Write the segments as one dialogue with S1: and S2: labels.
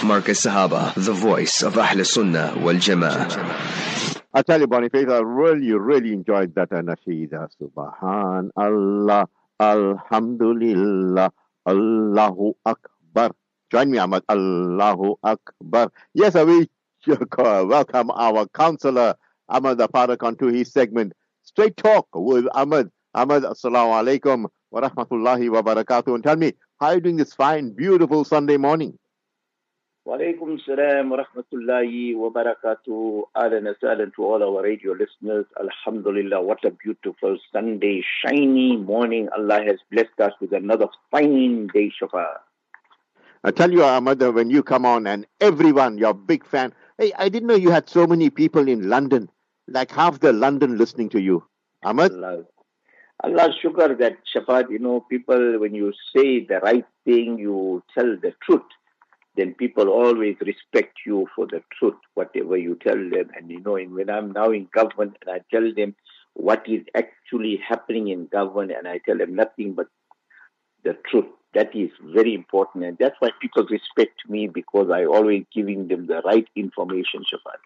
S1: Marcus Sahaba, the voice of Ahl Sunnah wal Jama'ah.
S2: I tell you, Boniface, I really enjoyed that nasheeda. Subhanallah, Alhamdulillah, Allahu Akbar. Join me, Ahmad. Allahu Akbar. Yes, we welcome our counselor, Ahmad Farak, onto his segment, Straight Talk with Ahmad. Ahmad, assalamu alaikum wa rahmatullahi wa barakatuh. And tell me, how are you doing this fine, beautiful Sunday morning?
S3: Wa alaikum salam wa rahmatullahi wa barakatuh. Ahlan wa sahlan to all our radio listeners. Alhamdulillah, what a beautiful Sunday, shiny morning. Allah has blessed us with another fine day, Shafa.
S2: I tell you, Ahmad, when you come on and everyone, you're a big fan. Hey, I didn't know you had so many people in London, like half the London listening to you. Ahmad?
S3: Allah shukr that, Shafat, people, when you say the right thing, you tell the truth, then people always respect you for the truth, whatever you tell them. And, when I'm now in government and I tell them what is actually happening in government, and I tell them nothing but the truth, that is very important. And that's why people respect me, because I always giving them the right information, Shafat.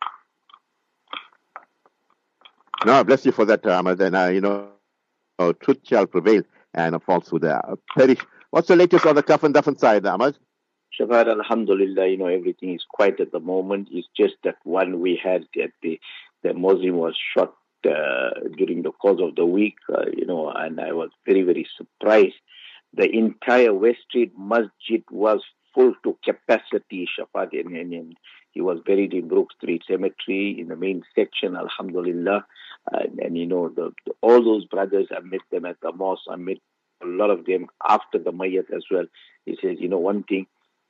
S2: No, bless you for that, Ahmad. And, truth shall prevail and falsehood perish. What's the latest on the Kaf and Dafan side, Ahmad?
S3: Shabbat, alhamdulillah, everything is quiet at the moment. It's just that one we had that the Muslim was shot during the course of the week, and I was very, very surprised. The entire West Street Masjid was full to capacity, Shabbat, and he was buried in Brook Street Cemetery in the main section, alhamdulillah. And all those brothers, I met them at the mosque. I met a lot of them after the Mayyat as well. He says, one thing,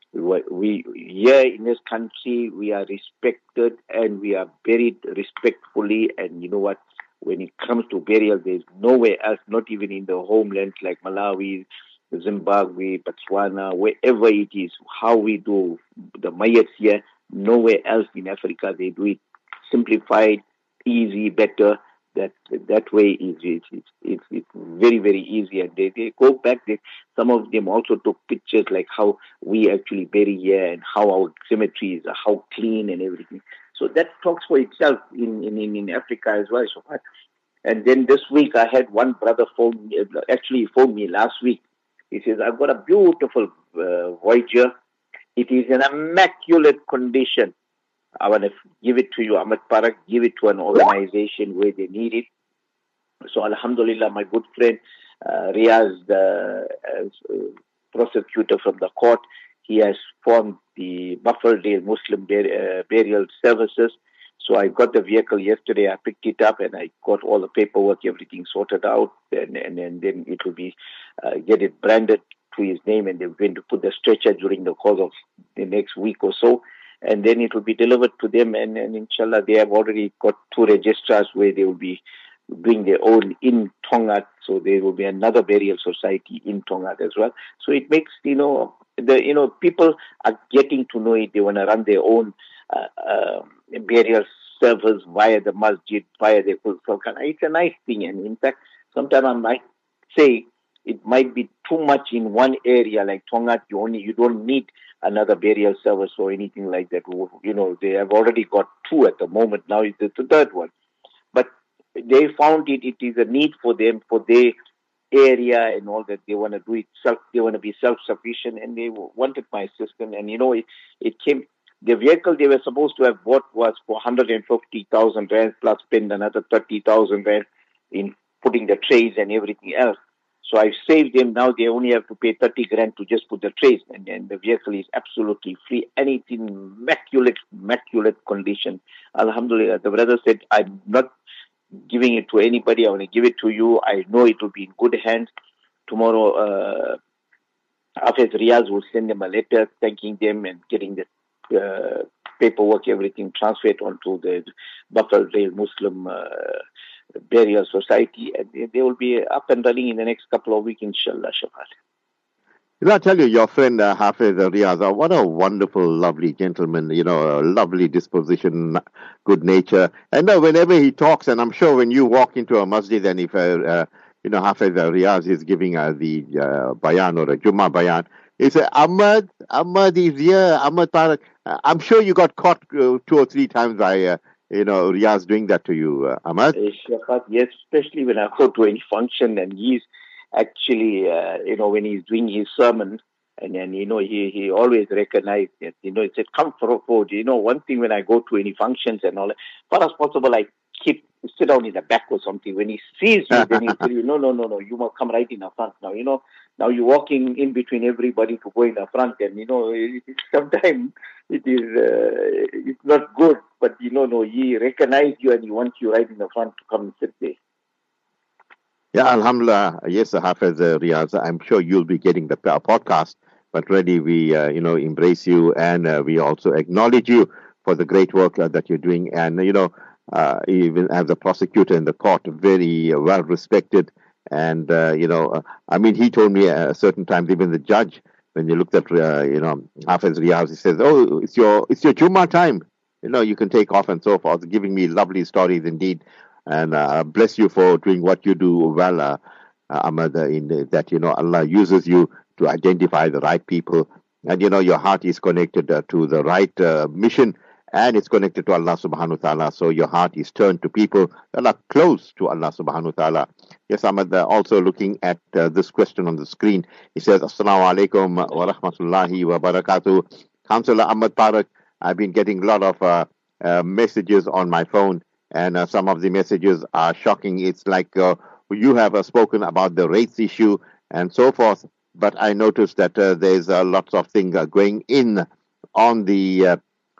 S3: we here in this country, we are respected and we are buried respectfully. And you know what? When it comes to burial, there's nowhere else, not even in the homelands like Malawi, Zimbabwe, Botswana, wherever it is, how we do the Mayyats here, nowhere else in Africa they do it simplified, easy, better. That way it's very, very easy. And they go back. Some of them also took pictures like how we actually bury here and how our cemeteries are, how clean and everything. So that talks for itself in Africa as well. So, and then this week I had one brother phone me last week. He says, I've got a beautiful Voyager. It is in immaculate condition. I want to give it to you, Ahmad Farak, give it to an organization where they need it. So, alhamdulillah, my good friend, Riaz, the prosecutor from the court, he has formed the Buffaldale Muslim Burial Services. So, I got the vehicle yesterday, I picked it up and I got all the paperwork, everything sorted out. And then it will be, get it branded to his name, and they're going to put the stretcher during the course of the next week or so. And then it will be delivered to them, and inshallah, they have already got 2 registrars where they will be doing their own in Tongat. So there will be another burial society in Tongat as well. So it makes, people are getting to know it. They want to run their own burial service via the masjid, via the Sultan. It's a nice thing. And in fact, sometimes I might say it might be too much in one area like Tongat. You don't need another burial service or anything like that. They have already got 2 at the moment. Now it's the third one. But they found it is a need for them, for their area and all that. They want to do it they want to be self-sufficient, and they wanted my assistance. And it came, the vehicle they were supposed to have bought was for 150,000 rand plus spend another 30,000 rand in putting the trays and everything else. So I've saved them. Now they only have to pay 30 grand to just put the trays, and the vehicle is absolutely free. And it's in immaculate condition. Alhamdulillah. The brother said, I'm not giving it to anybody. I want to give it to you. I know it will be in good hands. Tomorrow, Hafiz Riaz will send them a letter thanking them and getting the paperwork, everything transferred onto the Buffaldale Muslim Burial Society, and they will be up and running in the next couple of weeks, inshallah, Shafat.
S2: I tell you, your friend Hafiz Riaz, what a wonderful, lovely gentleman, a lovely disposition, good nature. And whenever he talks, and I'm sure when you walk into a masjid and if, Hafiz Riaz is giving the bayan or a Jummah bayan, He said, Ahmad is here, Ahmad Tarak. I'm sure you got caught 2 or 3 times by, Riaz doing that to you, Ahmad.
S3: Shafat, yes, especially when I go to any function and he's actually, when he's doing his sermon, and then, he always recognized it. He said, come forward. One thing when I go to any functions and all that, far as possible, I sit down in the back or something. When he sees you, then he'll tell you, no, you must come right in the front now. Now you're walking in between everybody to go in the front, and, sometimes it's not good, but, he recognized you and he wants you right in the front to come and sit there.
S2: Yeah, Alhamdulillah. Yes, Hafiz Riaz, I'm sure you'll be getting the podcast, but really we, embrace you, and we also acknowledge you for the great work that you're doing. And, even as a prosecutor in the court, very well respected. And, he told me at certain times, even the judge, when you looked at, Hafiz Riaz, he says, oh, it's your Jummah time. You can take off and so forth, giving me lovely stories indeed. And bless you for doing what you do well, Ahmad, in that, Allah uses you to identify the right people. And, your heart is connected to the right mission, and it's connected to Allah subhanahu wa ta'ala. So your heart is turned to people that are close to Allah subhanahu wa ta'ala. Yes, Ahmad, also looking at this question on the screen. He says, Assalamu alaikum wa rahmatullahi wa barakatuh. Councillor Ahmad Tarak, I've been getting a lot of messages on my phone, and some of the messages are shocking. It's like you have spoken about the rates issue and so forth, but I noticed that there's lots of things going in on the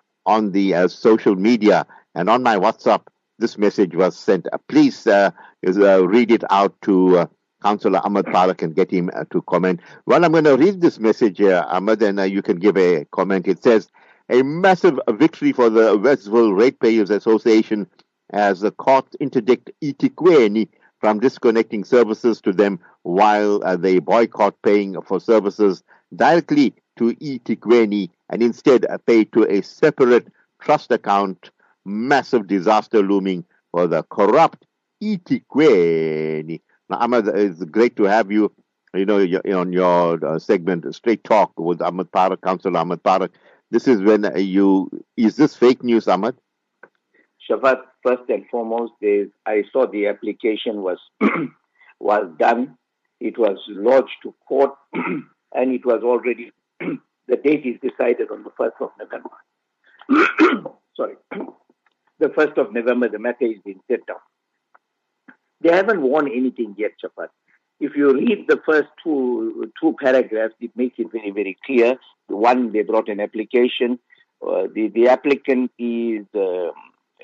S2: social media and on my WhatsApp. This message was sent. Please read it out to Councillor Ahmad Tarak and get him to comment. Well, I'm going to read this message, Ahmad, and you can give a comment. It says, a massive victory for the Westville Ratepayers Association as the court interdict eThekwini from disconnecting services to them while they boycott paying for services directly to eThekwini and instead pay to a separate trust account. Massive disaster looming for the corrupt eThekwini. Now, Ahmad, it's great to have you, on your segment, Straight Talk with Ahmad Tarak, Councillor Ahmad Tarak. This is when is this fake news, Ahmad?
S3: Shafat, first and foremost, I saw the application was done. It was lodged to court, and it was already, the date is decided on the 1st of November. Sorry. The 1st of November, the matter is being set down. They haven't won anything yet, Shafat. If you read the first two paragraphs, it makes it very, very clear. The one, they brought an application. The applicant is the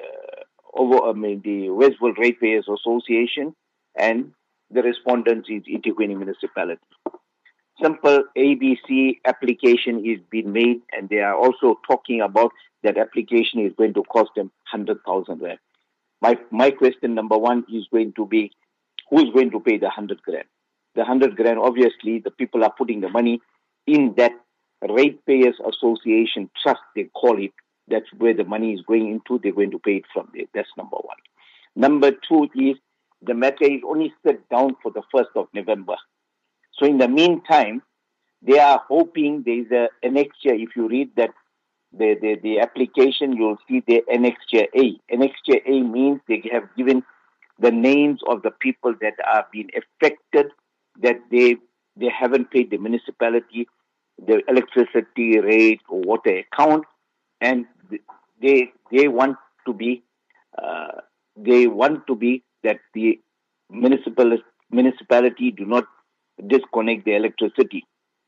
S3: Westville Ratepayers Association, and the respondent is eThekwini Municipality. Simple ABC application is being made, and they are also talking about that application is going to cost them 100,000 rand. My question number one is going to be, who is going to pay the 100 grand? The 100 grand, obviously, the people are putting the money in that Ratepayers Association Trust, they call it. That's where the money is going into. They're going to pay it from there. That's number one. Number two is the matter is only set down for the 1st of November. So in the meantime, they are hoping there is a annexure. If you read that the application, you'll see the annexure A. Annexure A means they have given the names of the people that are being affected, that they haven't paid the municipality the electricity rate or water account, and they want to be that the municipality do not disconnect the electricity.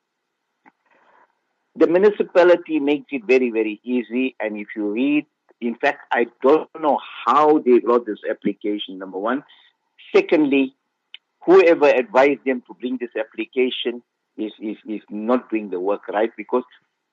S3: The municipality makes it very, very easy, and if you read, in fact, I don't know how they wrote this application, number one. Secondly, whoever advised them to bring this application is not doing the work right, because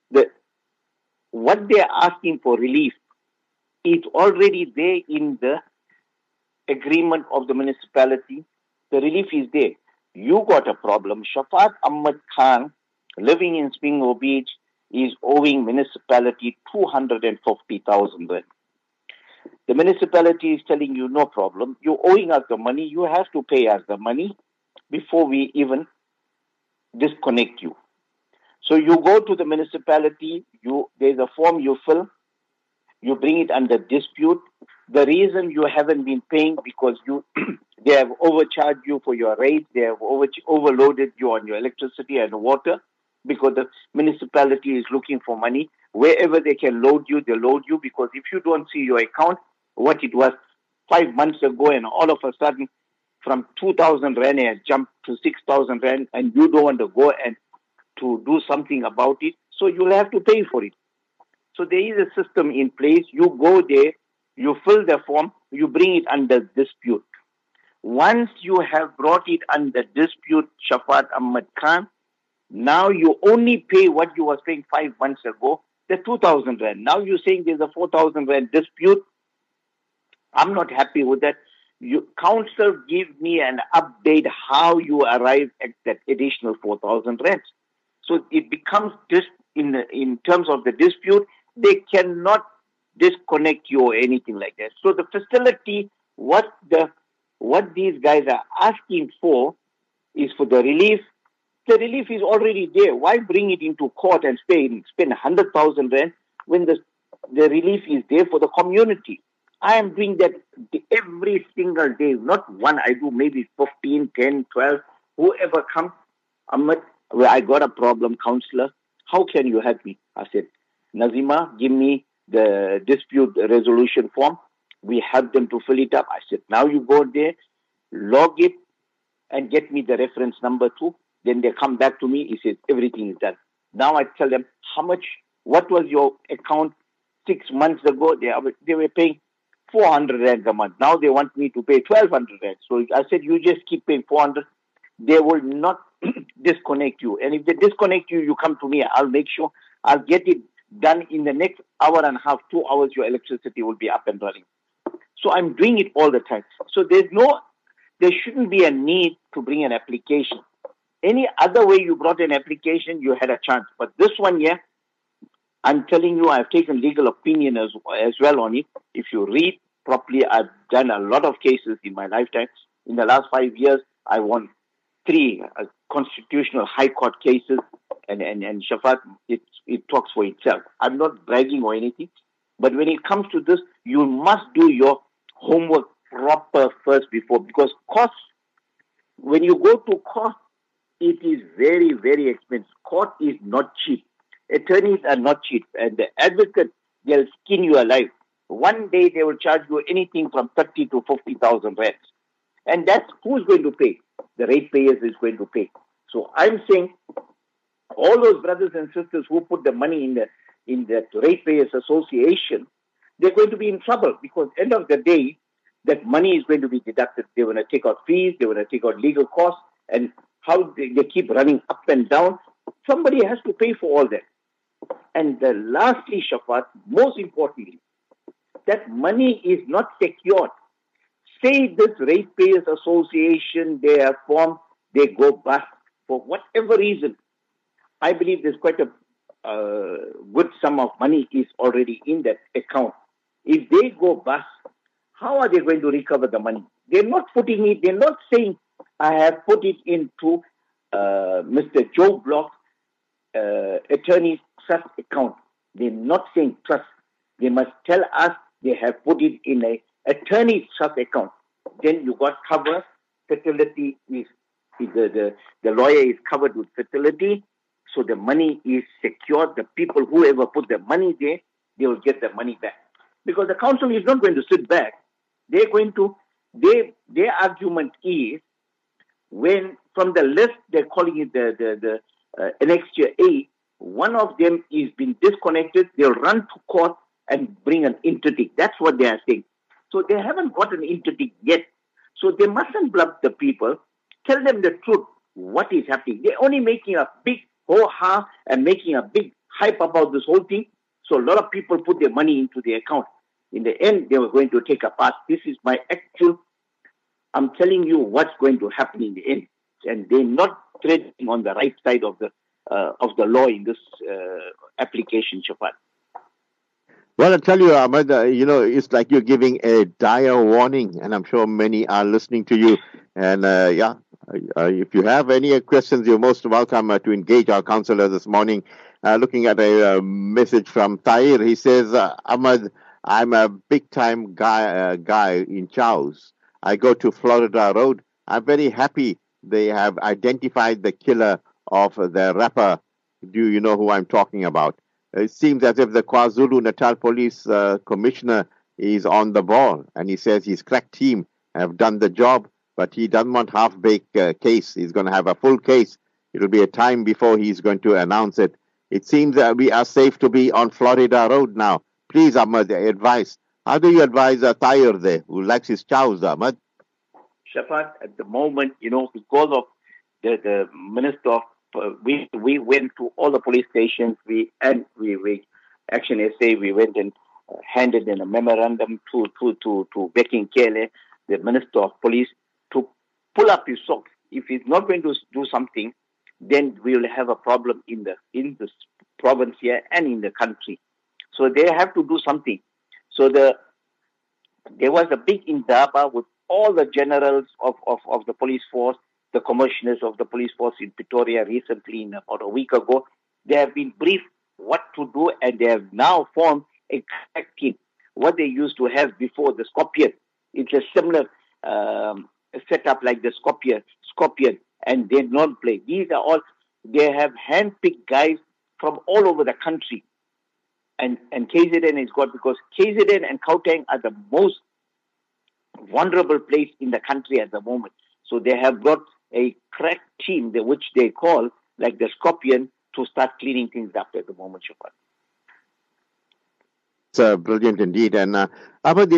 S3: what they are asking for relief is already there in the agreement of the municipality. The relief is there. You got a problem. Shafat Ahmad Khan, living in Spingo Beach, is owing municipality 250,000 rand. The municipality is telling you, no problem. You're owing us the money. You have to pay us the money before we even disconnect you. So you go to the municipality, there's a form you fill, you bring it under dispute. The reason you haven't been paying because they have overcharged you for your rates, they have overloaded you on your electricity and water because the municipality is looking for money. Wherever they can load you, they load you because if you don't see your account, what it was 5 months ago and all of a sudden from 2,000 Rand it jumped to 6,000 Rand and you don't want to go and to do something about it, so you'll have to pay for it. So there is a system in place. You go there, you fill the form, you bring it under dispute. Once you have brought it under dispute, Shafat Ahmad Khan, now you only pay what you were paying 5 months ago, the 2,000 Rand. Now you're saying there's a 4,000 Rand dispute. I'm not happy with that. Council give me an update how you arrive at that additional 4,000 Rand. So it becomes just in terms of the dispute, they cannot disconnect you or anything like that. So the facility, what these guys are asking for is for the relief. The relief is already there. Why bring it into court and spend 100,000 Rand when the relief is there for the community? I am doing that every single day. Not one, I do maybe 15, 10, 12. Whoever comes, Ahmed, well, I got a problem, counselor. How can you help me? I said, Nazima, give me the dispute resolution form. We help them to fill it up. I said, now you go there, log it, and get me the reference number too. Then they come back to me. He says, everything is done. Now I tell them, what was your account 6 months ago? They were paying 400 Rand a month. Now they want me to pay 1,200 Rand. So I said, you just keep paying 400. They will not disconnect you. And if they disconnect you, you come to me. I'll make sure I'll get it done in the next hour and a half, 2 hours, your electricity will be up and running. So I'm doing it all the time. So there shouldn't be a need to bring an application. Any other way you brought an application, you had a chance. But this one, yeah, I'm telling you, I've taken legal opinion as well on it. If you read properly, I've done a lot of cases in my lifetime. In the last 5 years, I won 3 constitutional high court cases, and Shafat, it talks for itself. I'm not bragging or anything, but when it comes to this, you must do your homework proper first because cost, when you go to court, it is very, very expensive. Court is not cheap. Attorneys are not cheap, and the advocate, they'll skin you alive. One day they will charge you anything from 30 to 50,000 Rand. And that's who's going to pay. The ratepayers is going to pay. So I'm saying all those brothers and sisters who put the money in the ratepayers association, they're going to be in trouble because end of the day, that money is going to be deducted. They want to take out fees, they want to take out legal costs, and how they keep running up and down. Somebody has to pay for all that. And lastly, Shafat, most importantly, that money is not secured. Say this ratepayers association, they are formed, they go bust for whatever reason. I believe there's quite a good sum of money is already in that account. If they go bust, how are they going to recover the money? They're not putting it, they're not saying, I have put it into Mr. Joe Block attorney's trust account. They're not saying trust. They must tell us they have put it in a attorney's trust account. Then you got cover. Fertility is the lawyer is covered with fertility. So the money is secured. The people, whoever put the money there, they will get the money back. Because the council is not going to sit back. They're going to, their argument is, when from the list, they're calling it the Annexure A, one of them is being disconnected, they'll run to court and bring an interdict. That's what they are saying. So they haven't got an interdict yet. So they mustn't bluff the people. Tell them the truth, what is happening. They're only making a big ho-ha and making a big hype about this whole thing. So a lot of people put their money into the account. In the end, they were going to take a pass. This is my actual, I'm telling you what's going to happen in the end. And they're not treading on the right side of the law in this application, Shafat.
S2: Well, I tell you, Ahmed, it's like you're giving a dire warning, and I'm sure many are listening to you. And If you have any questions, you're most welcome to engage our counselor this morning. Looking at a message from Tahir, he says, Ahmad, I'm a big-time guy in Chows. I go to Florida Road. I'm very happy they have identified the killer of the rapper. Do you know who I'm talking about? It seems as if the KwaZulu-Natal Police Commissioner is on the ball, and he says his crack team have done the job, but he doesn't want half-baked case. He's going to have a full case. It'll be a time before he's going to announce it. It seems that we are safe to be on Florida Road now. Please, Ahmad, advise. How do you advise a Tahir there who likes his chows, Ahmad?
S3: Shafat, at the moment, because of the Minister of, we went to all the police stations, we Action SA, we went and handed in a memorandum to Beking Kele, the Minister of Police, to pull up his socks. If he's not going to do something, then we will have a problem in the province here and in the country. So they have to do something. So there was a big indaba with all the generals of the police force, the commissioners of the police force in Pretoria recently, about a week ago. They have been briefed what to do, and they have now formed a crack team. What they used to have before, the Scorpion, it's a similar setup like the Scorpion, and they don't play. These are all, they have handpicked guys from all over the country. And KZN is got, because KZN and Gauteng are the most vulnerable place in the country at the moment. So they have got a crack team, which they call like the Scorpion, to start cleaning things up at the moment, Shafat.
S2: It's brilliant indeed. And Ahmad,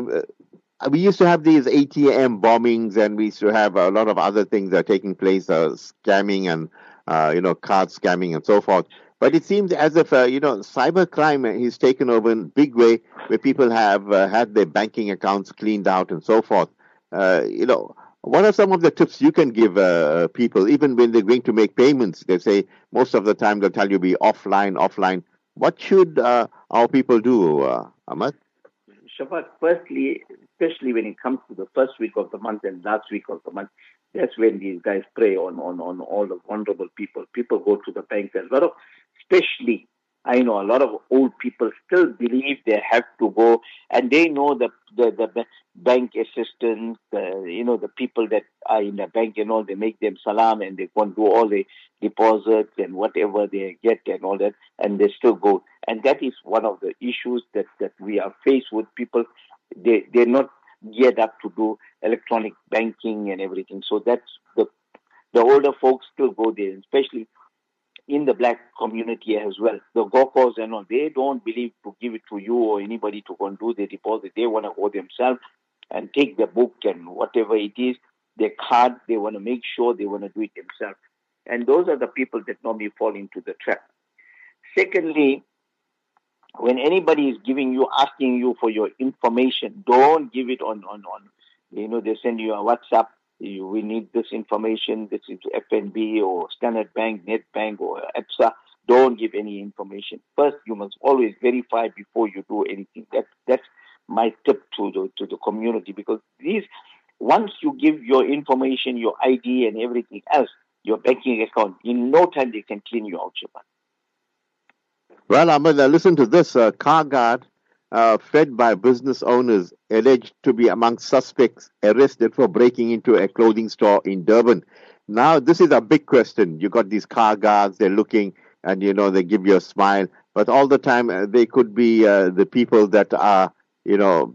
S2: we used to have these ATM bombings, and we used to have a lot of other things that are taking place, scamming and card scamming and so forth. But it seems as if cybercrime is taken over in a big way, where people have had their banking accounts cleaned out and so forth. What are some of the tips you can give people, even when they're going to make payments? They say most of the time they'll tell you be offline. What should our people do, Ahmad?
S3: Shafat, firstly, especially when it comes to the first week of the month and last week of the month, that's when these guys prey on all the vulnerable people. People go to the banks, and especially, I know a lot of old people still believe they have to go, and they know the bank assistants, the people that are in the bank and all, they make them salam and they go and do all the deposits and whatever they get and all that, and they still go. And that is one of the issues that we are faced with. People, they're not geared up to do electronic banking and everything. So that's the older folks still go there, especially in the black community as well. The Gokos and all, they don't believe to give it to you or anybody to go and do the deposit. They want to go themselves and take the book and whatever it is, their card, they want to make sure they want to do it themselves. And those are the people that normally fall into the trap. Secondly, when anybody is asking you for your information, don't give it on they send you a WhatsApp. We need this information. This is FNB or Standard Bank, Netbank or EPSA. Don't give any information. First, you must always verify before you do anything. That's my tip to the community, because once you give your information, your ID and everything else, your banking account, in no time they can clean you out, Shaban.
S2: Well, Ahmed, listen to this. Car guard fed by business owners alleged to be among suspects arrested for breaking into a clothing store in Durban. Now, this is a big question. You got these car guards, they're looking, and they give you a smile, but all the time they could be the people that are, we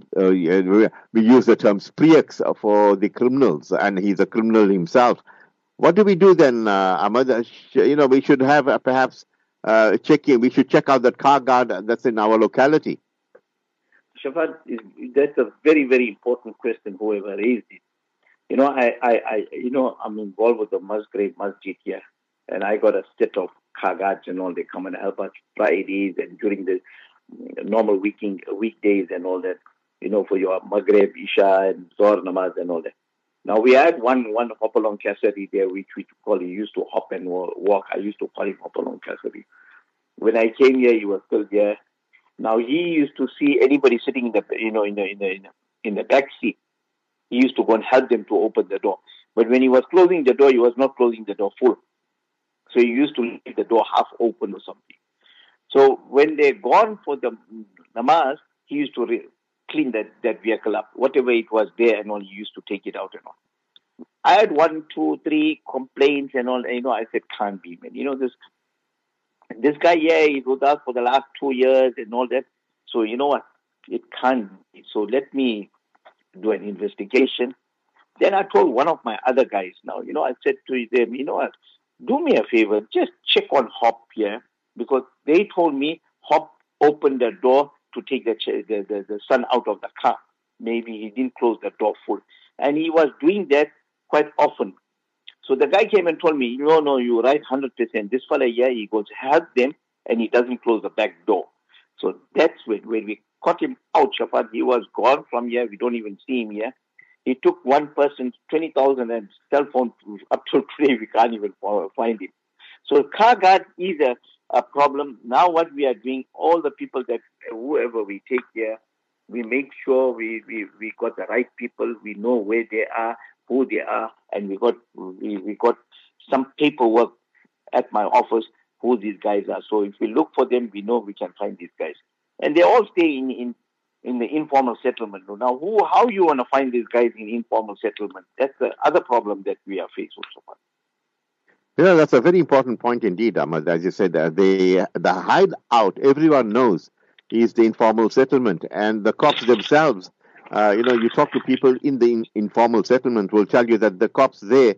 S2: use the term spreeks for the criminals, and he's a criminal himself. What do we do then, Ahmed? We should have perhaps we should check out that car guard that's in our locality.
S3: Shafat, that's a very, very important question, whoever raised it. I'm involved with the Musgrave Masjid here, and I got a set of car guards and all. They come and help us Fridays and during the normal weekdays and all that, for your Maghrib, Isha and Zohar Namaz and all that. Now, we had one Hopalong Kasari there, which we he used to hop and walk. I used to call him Hopalong Kasari. When I came here, he was still there. Now, he used to see anybody sitting in the back seat. He used to go and help them to open the door. But when he was closing the door, he was not closing the door full. So he used to leave the door half open or something. So when they're gone for the namaz, he used to clean that vehicle up. Whatever it was there and all, he used to take it out and all. I had 1, 2, 3 complaints and all. I said, can't be, man. This guy, he's with us for the last 2 years and all that. So you know what? It can't be. So let me do an investigation. Then I told one of my other guys now, I said to them, you know what? Do me a favor, just check on Hop here, because they told me Hop opened the door to take the son out of the car. Maybe he didn't close the door full. And he was doing that quite often. So the guy came and told me, no, you're right, 100%. This fella here, he goes, help them, and he doesn't close the back door. So that's when we caught him out, Shafat, he was gone from here. We don't even see him here. He took one person, 20,000 and cell phone. Up to today, we can't even find him. So car guard is a problem. Now what we are doing, all the people that, whoever we take here, we make sure we got the right people. We know where they are, who they are, and we got some paperwork at my office who these guys are. So if we look for them, we know we can find these guys. And they all stay in the informal settlement. Now, how you want to find these guys in informal settlement? That's the other problem that we are faced with so far.
S2: That's a very important point indeed, Ahmad. As you said, the hideout, everyone knows, is the informal settlement. And the cops themselves, you talk to people in the informal settlement, will tell you that the cops there,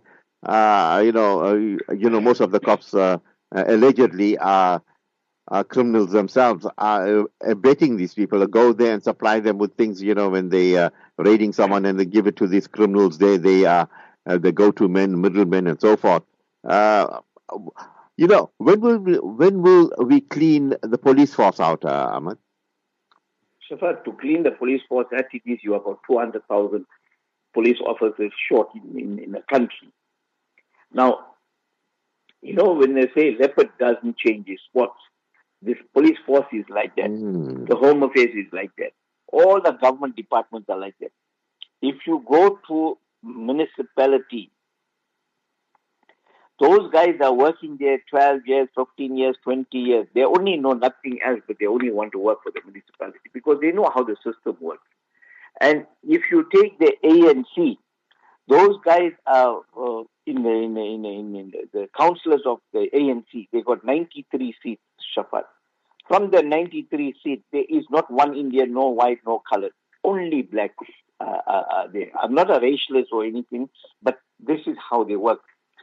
S2: most of the cops allegedly are criminals themselves, are abetting these people, go there and supply them with things, when they raiding someone and they give it to these criminals, they are the go-to men, middlemen, and so forth. When will we clean the police force out, Ahmad?
S3: Shafat, to clean the police force, as it is, you have about 200,000 police officers short in the country. Now, when they say leopard doesn't change his spots, this police force is like that. The Home Affairs is like that. All the government departments are like that. If you go to municipality, those guys are working there 12 years, 15 years, 20 years. They only know nothing else, but they only want to work for the municipality because they know how the system works. And if you take the ANC, those guys are in the councillors of the ANC. They got 93 seats, Shafat. From the 93 seats, there is not one Indian, no white, no colored, only black. There. I'm not a racialist or anything, but this is how they work.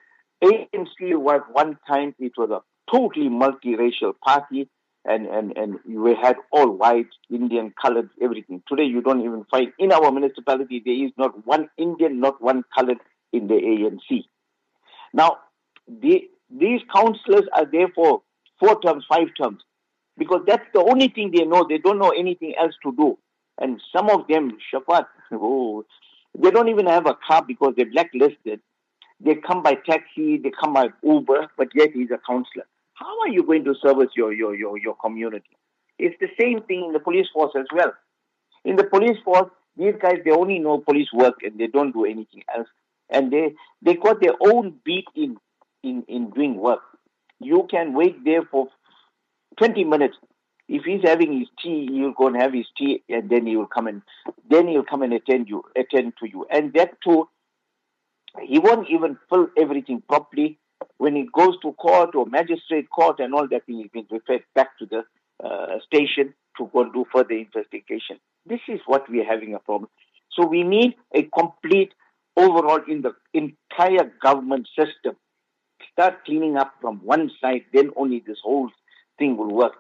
S3: ANC was one time, it was a totally multiracial party, and we had all white, Indian, colored, everything. Today you don't even find, in our municipality, there is not one Indian, not one colored in the ANC. Now, these councillors are there for 4 terms, 5 terms, because that's the only thing they know. They don't know anything else to do. And some of them, Shafat, they don't even have a car because they're blacklisted. They come by taxi, they come by Uber, but yet he's a councillor. How are you going to service your community? It's the same thing in the police force as well. In the police force, these guys, they only know police work and they don't do anything else. And they got their own beat in doing work. You can wait there for 20 minutes. If he's having his tea, he'll go and have his tea, and then he'll come and attend to you. And that too, he won't even fill everything properly. When it goes to court or magistrate court and all that, he's been referred back to the station to go and do further investigation. This is what we are having a problem. So we need a complete overall in the entire government system. Start cleaning up from one side, then only this whole thing will work.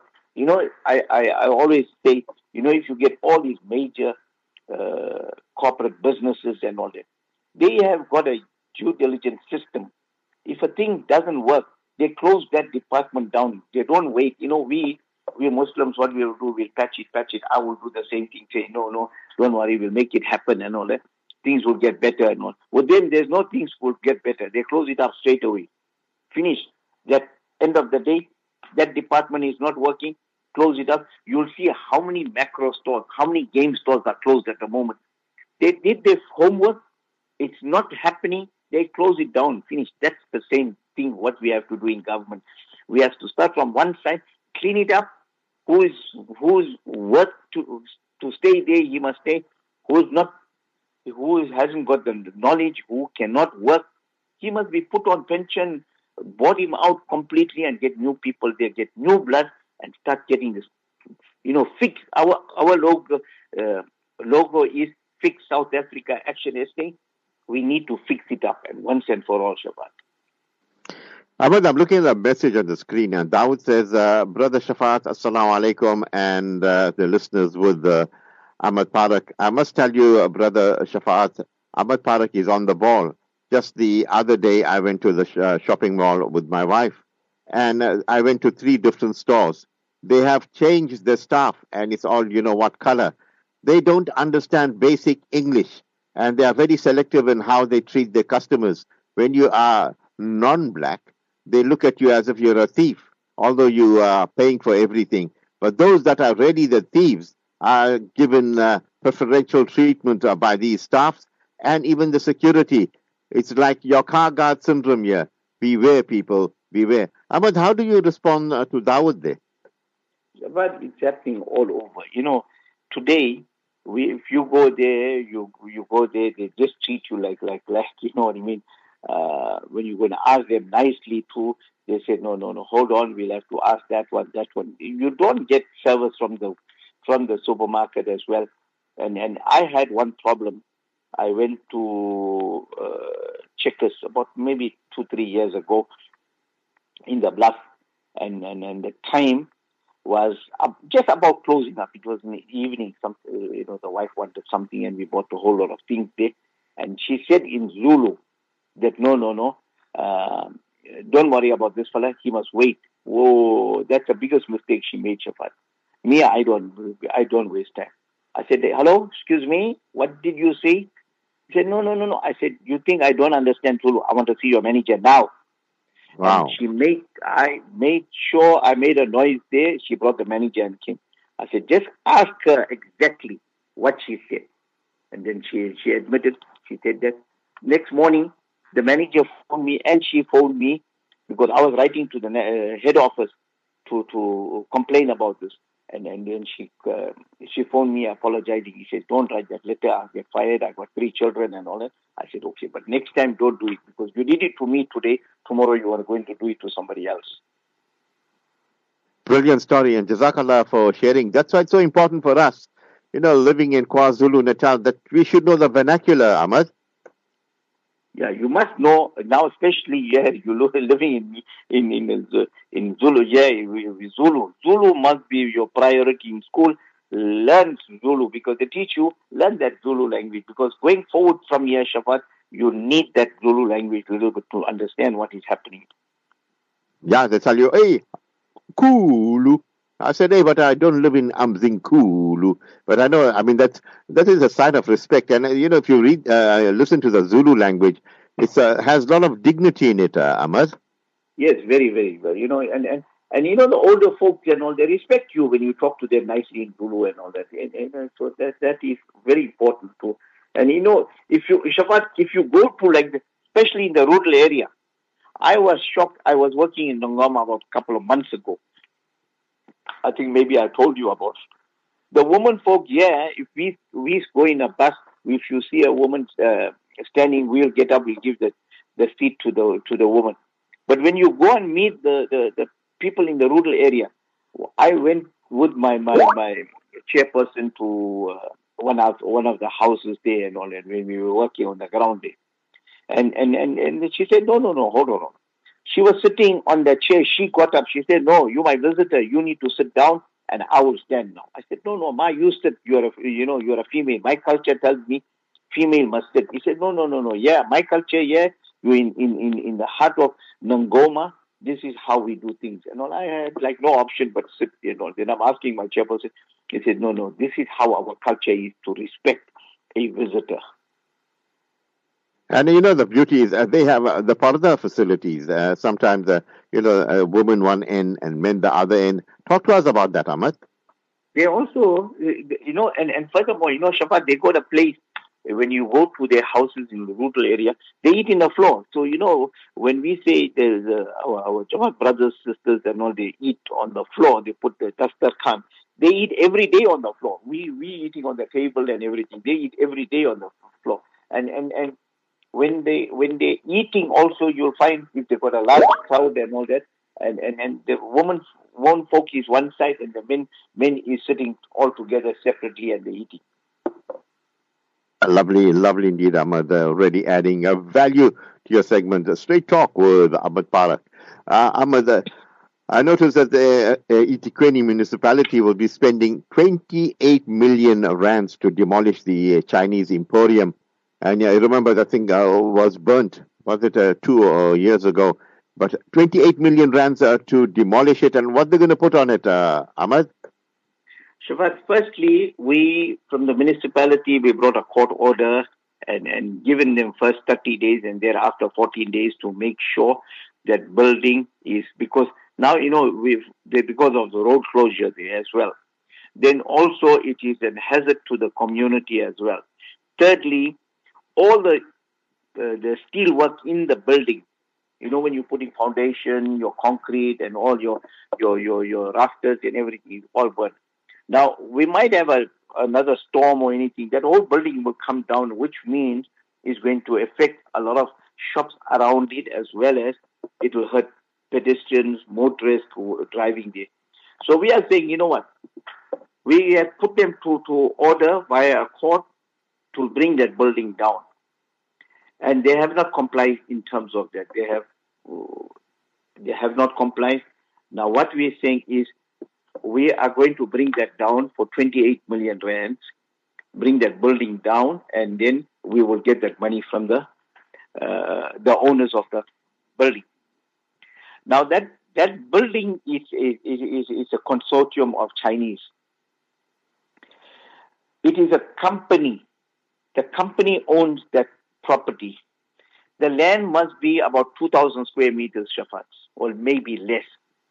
S3: I always say, if you get all these major corporate businesses and all that, they have got a due diligence system. If a thing doesn't work, they close that department down. They don't wait. We Muslims, what we will do, we'll patch it. I will do the same thing. Say, no, don't worry, we'll make it happen and all that. Things will get better and all. With them, there's no things will get better. They close it up straight away. Finish. That end of the day, that department is not working. Close it up. You'll see how many macro stores, how many game stores are closed at the moment. They did their homework. It's not happening. they close it down, finish. That's the same thing what we have to do in government. We have to start from one side, clean it up. Who's worth to stay there, he must stay. Who hasn't got the knowledge, who cannot work, he must be put on pension, board him out completely and get new people there, get new blood and start getting this, fix. Our logo is Fix South Africa Action SA. We need to fix it up and once and for all, Shafaat.
S2: Ahmad, I'm looking at the message on the screen and Dawood says, Brother Shafaat, Assalamu alaikum, and the listeners with Ahmad Parak. I must tell you, Brother Shafaat, Ahmad Parak is on the ball. Just the other day, I went to the shopping mall with my wife and I went to 3 different stores. They have changed their staff and it's all, what color. They don't understand basic English and they are very selective in how they treat their customers. When you are non-black, they look at you as if you're a thief, although you are paying for everything. But those that are really the thieves are given preferential treatment by these staffs and even the security. It's like your car guard syndrome here. Beware, people, beware. Ahmad, how do you respond to Dawood there?
S3: But it's happening all over. Today, if you go there, you go there, they just treat you like, you know what I mean? When you're going to ask them nicely too, they say, no, hold on, we'll have to ask that one. You don't get service from the supermarket as well. And I had one problem. I went to Checkers about maybe 2-3 years ago in the Bluff, and the time was just about closing up. It was in the evening. The wife wanted something, and we bought a whole lot of things there. And she said in Zulu that no, don't worry about this fella. He must wait. Whoa, that's the biggest mistake she made, Shafaat. Me, I don't waste time. I said, hello, excuse me, what did you say? He said, no. I said, you think I don't understand Zulu? I want to see your manager now.
S2: Wow.
S3: And I made sure I made a noise there. She brought the manager and came. I said, just ask her exactly what she said. And then she admitted, she said that. Next morning, the manager phoned me and she phoned me because I was writing to the head office to complain about this. And then she phoned me apologizing. He said, don't write that letter. I'll get fired. I've got 3 children and all that. I said, okay, but next time don't do it because you did it to me today. Tomorrow you are going to do it to somebody else.
S2: Brilliant story, and Jazakallah for sharing. That's why it's so important for us, living in KwaZulu-Natal, that we should know the vernacular, Ahmad.
S3: Yeah, you must know now, especially here you're living in Zulu. Yeah, Zulu. Zulu must be your priority in school. Learn Zulu because they teach you. Learn that Zulu language because going forward from here, Shafaat, you need that Zulu language a little bit to understand what is happening.
S2: Yeah, they tell you, hey, Kulu. I said, hey, but I don't live in Amzinkulu. But I know, that is a sign of respect. And, if you read, listen to the Zulu language, it has a lot of dignity in it, Ahmad.
S3: Yes, very, very well. And the older folks and all, they respect you when you talk to them nicely in Zulu and all that. And so that is very important too. And, Shafaat, if you go to especially in the rural area, I was shocked. I was working in Nongoma about a couple of months ago. I think maybe I told you about the woman folk. Yeah, if we go in a bus, if you see a woman standing, we'll get up, we'll give the seat to the woman. But when you go and meet the people in the rural area, I went with my chairperson to one of the houses there and all that when we were working on the ground there, and she said, no, hold on. She was sitting on the chair. She got up. She said, no, you my visitor. You need to sit down and I will stand now. I said, no, ma, you sit. You're a female. My culture tells me female must sit. He said, no. Yeah, my culture, yeah, you're in the heart of Nongoma. This is how we do things. And all I had no option but sit, Then I'm asking my chairperson. He said, no, this is how our culture is to respect a visitor.
S2: And the beauty is they have the parda facilities. Sometimes, a woman one end and men the other end. Talk to us about that, Ahmad.
S3: They also, and furthermore, Shafaat, they got a place when you go to their houses in the rural area, they eat in the floor. So, when we say there's our Jamaat brothers, sisters and all, they eat on the floor, they put the dastarkhan. They eat every day on the floor. We eating on the table and everything. They eat every day on the floor. And when they eating also, you'll find if they've got a large crowd and all that, and the woman folk is one side and the men is sitting all together separately and they're eating.
S2: Lovely, lovely indeed, Ahmad. Already adding a value to your segment. Straight Talk with Ahmad Parak. Ahmad, I noticed that the eThekwini municipality will be spending 28 million rands to demolish the Chinese Emporium. And I remember that thing was burnt, was it 2 years ago? But 28 million rands to demolish it. And what they're going to put on it, Ahmad?
S3: Shafat, firstly, we, from the municipality, we brought a court order and given them first 30 days and thereafter 14 days to make sure that building is, because now, because of the road closure there as well. Then also it is a hazard to the community as well. Thirdly, all the steel work in the building, when you're putting foundation, your concrete and all your rafters and everything is all burnt. Now, we might have another storm or anything. That whole building will come down, which means it's going to affect a lot of shops around it, as well as it will hurt pedestrians, motorists who are driving there. So we are saying, you know what? We have put them to order via a court to bring that building down. And they have not complied in terms of that. They have not complied. Now, what we are saying is, we are going to bring that down for 28 million rands, bring that building down, and then we will get that money from the owners of the building. Now that building is a consortium of Chinese. It is a company. The company owns that property. The land must be about 2,000 square meters, Shafat, or maybe less.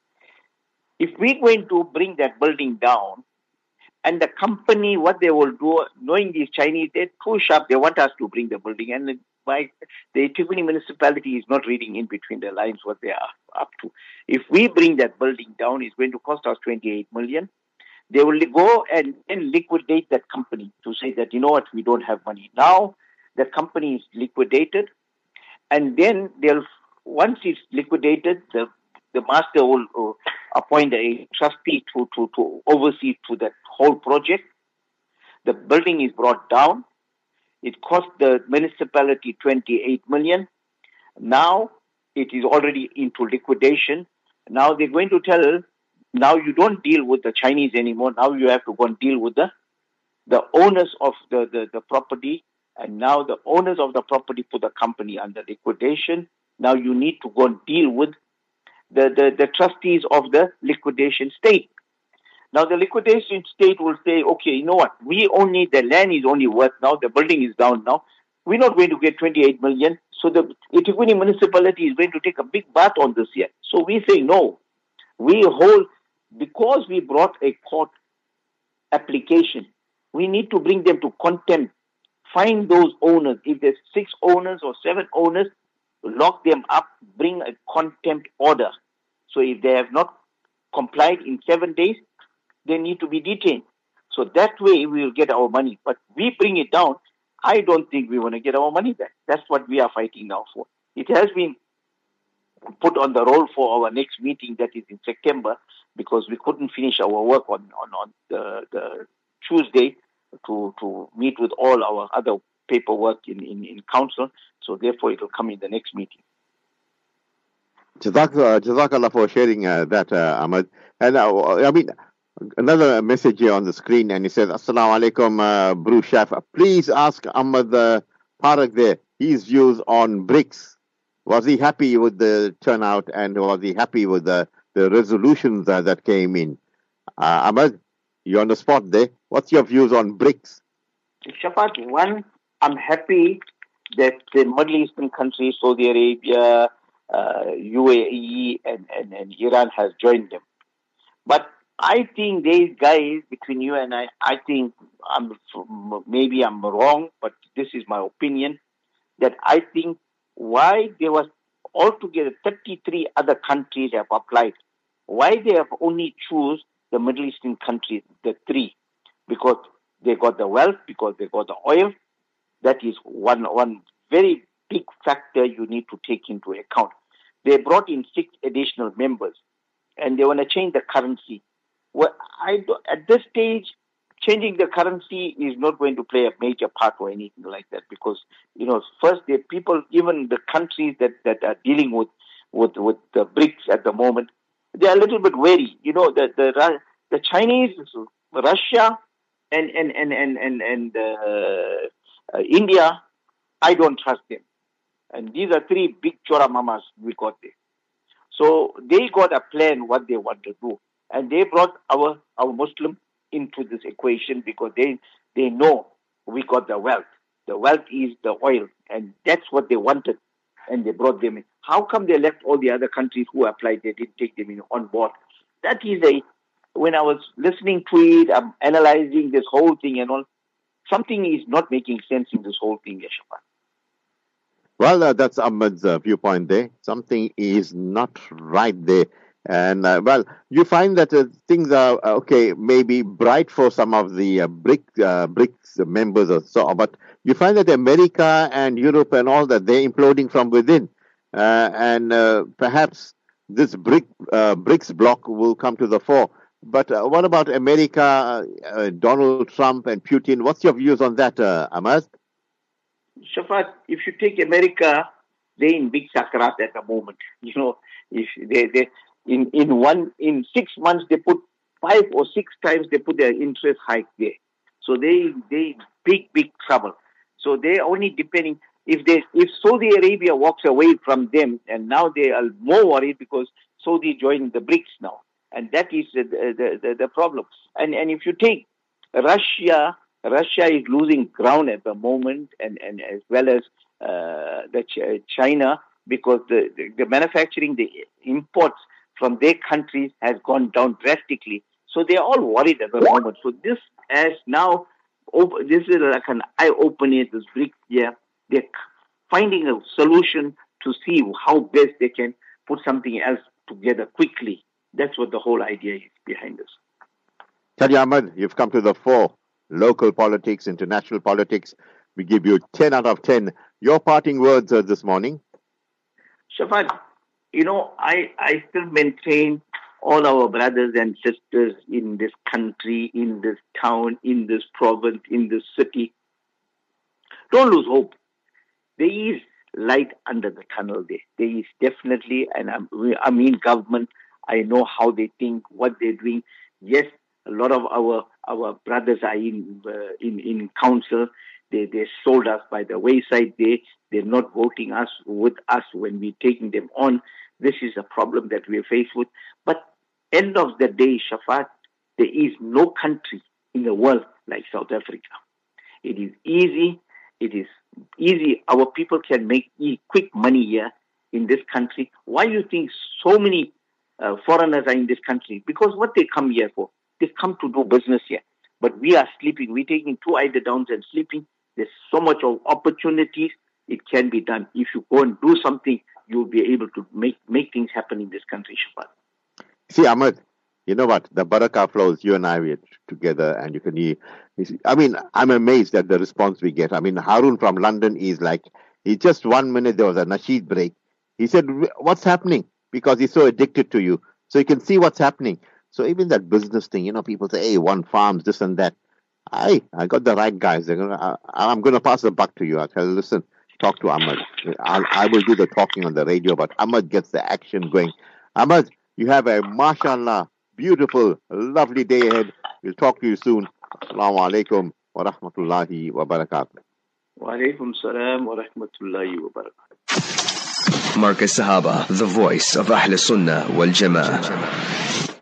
S3: If we're going to bring that building down, and the company, what they will do, knowing these Chinese, they're too sharp, they want us to bring the building, and the eThekwini municipality is not reading in between the lines what they are up to. If we bring that building down, it's going to cost us 28 million. They will go and liquidate that company to say that, we don't have money. Now, the company is liquidated, and then once it's liquidated, the master will appoint a trustee to oversee to that whole project. The building is brought down. It cost the municipality 28 million. Now it is already into liquidation. Now they're going to tell, now you don't deal with the Chinese anymore. Now you have to go and deal with the owners of the property. And now the owners of the property put the company under liquidation. Now you need to go and deal with the trustees of the liquidation state. Now the liquidation state will say, okay, you know what? The land is only worth now, the building is down now. We're not going to get 28 million. So the eThekwini municipality is going to take a big bath on this year. So we say no. Because we brought a court application, we need to bring them to contempt. Find those owners. If there's 6 owners or 7 owners, lock them up, bring a contempt order. So if they have not complied in 7 days, they need to be detained. So that way we will get our money. But we bring it down, I don't think we want to get our money back. That's what we are fighting now for. It has been put on the roll for our next meeting, that is in September, because we couldn't finish our work on the Tuesday to meet with all our other paperwork in council. So therefore it will come in the next meeting.
S2: Jazakallah for sharing that, Ahmad. And another message here on the screen, and he says, Assalamu alaikum, Brew Chef. Please ask Ahmad Parak there his views on BRICS. Was he happy with the turnout, and was he happy with the resolutions that came in? Ahmad, you're on the spot there. What's your views on BRICS?
S3: Shafat, one, I'm happy that the Middle Eastern countries, Saudi Arabia, UAE, and Iran has joined them. But I think these guys, between you and I think maybe I'm wrong, but this is my opinion, that I think why there was altogether 33 other countries have applied. Why they have only choose the Middle Eastern countries, the three? Because they got the wealth, because they got the oil. That is one very big factor you need to take into account. They brought in 6 additional members, and they want to change the currency. Well, at this stage, changing the currency is not going to play a major part or anything like that, because first the people, even the countries that are dealing with the BRICS at the moment, they are a little bit wary. The Chinese, Russia, and India, I don't trust them. And these are 3 big chora mamas we got there. So they got a plan what they want to do. And they brought our Muslim into this equation because they know we got the wealth. The wealth is the oil. And that's what they wanted. And they brought them in. How come they left all the other countries who applied, they didn't take them on board? That is when I was listening to it, I'm analyzing this whole thing and all, something is not making sense in this whole thing, Shafat.
S2: Well, that's Ahmad's viewpoint there. Something is not right there. And, you find that things are, maybe bright for some of the BRICS members or so, but you find that America and Europe and all that, they're imploding from within. Perhaps this BRICS bloc will come to the fore. But what about America, Donald Trump and Putin? What's your views on that, Ahmad?
S3: Shafat, if you take America, they're in big sakarat at the moment. If they in 6 months they put 5 or 6 times they put their interest hike there. So they big trouble. So they're only depending if Saudi Arabia walks away from them, and now they are more worried because Saudi joined the BRICS now, and that is the problem. And if you take Russia is losing ground at the moment, and as well as China, because the manufacturing, the imports from their countries has gone down drastically. So they are all worried at the moment. So this is like an eye-opener, this BRICS here. They're finding a solution to see how best they can put something else together quickly. That's what the whole idea is behind this.
S2: Tali Ahmad, you've come to the fore. Local politics, international politics. We give you 10 out of 10. Your parting words this morning?
S3: Shafat, I still maintain all our brothers and sisters in this country, in this town, in this province, in this city. Don't lose hope. There is light under the tunnel there. There is definitely, and I mean government, I know how they think, what they're doing. Yes, a lot of our brothers are in council. They sold us by the wayside. They're not voting with us when we're taking them on. This is a problem that we're faced with. But end of the day, Shafat, there is no country in the world like South Africa. It is easy. Our people can make quick money here in this country. Why do you think so many foreigners are in this country? Because what they come here for? They come to do business here. But we are sleeping. We're taking 2 eider downs and sleeping. There's so much of opportunities. It can be done. If you go and do something, you'll be able to make things happen in this country, Shafat.
S2: See, Ahmad, you know what? The barakah flows. You and I were together, and you can hear. I'm amazed at the response we get. Harun from London is like, he just 1 minute, there was a nasheed break. He said, what's happening? Because he's so addicted to you. So you can see what's happening. So even that business thing, people say, hey, one farms, this and that. I got the right guys. I'm going to pass the buck to you. I'll tell you, listen, talk to Ahmad. I will do the talking on the radio, but Ahmad gets the action going. Ahmad, you have a, mashallah, beautiful, lovely day ahead. We'll talk to you soon. Assalamu alaikum wa rahmatullahi wa barakatuh.
S3: Wa alaikum salam wa rahmatullahi wa barakatuh.
S1: Marcus Sahaba, the voice of Ahl Sunnah wal Jama'ah.